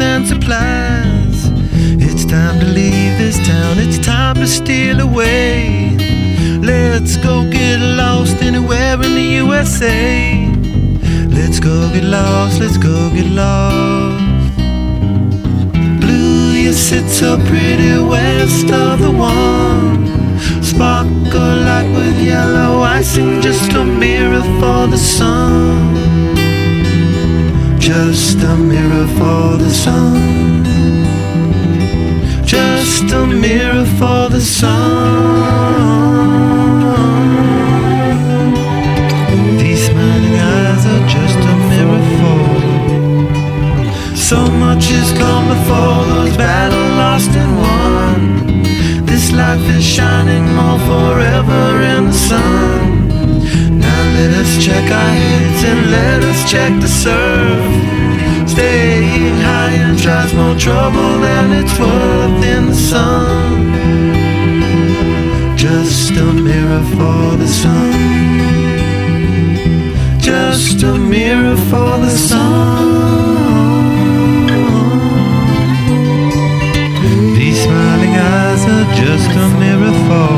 and supplies. It's time to leave this town, it's time to steal away. Let's go get lost anywhere in the USA. Let's go get lost, let's go get lost. Blue, you sit so pretty west of the one. Sparkle like with yellow icing, just a mirror for the sun. Just a mirror for the sun. Just a mirror for the sun. These smiling eyes are just a mirror for. So much has come before, those battles lost and won. This life is shining more forever in the sun. Now let us check our heads and let us check the surf. Staying high and tries more trouble than it's worth in the sun. Just a mirror for the sun. Just a mirror for the sun. These smiling eyes are just a mirror for.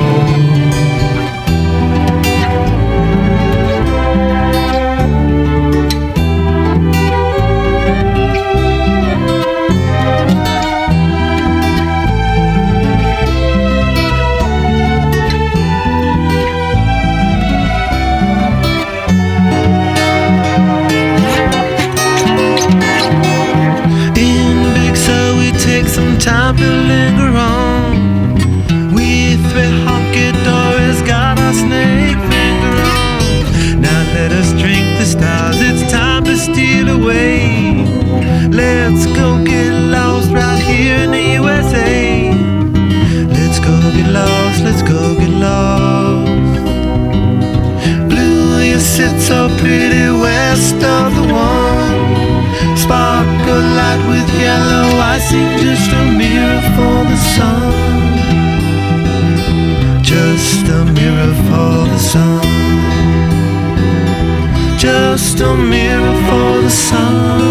Time to linger on. We three honky-dories got our snake finger on. Now let us drink the stars, it's time to steal away. Let's go get lost right here in the USA. Let's go get lost, let's go get lost. Blue, you sit so pretty west of the one. Sparkle light with yellow icing, just a mirror for the sun. Just a mirror for the sun. Just a mirror for the sun.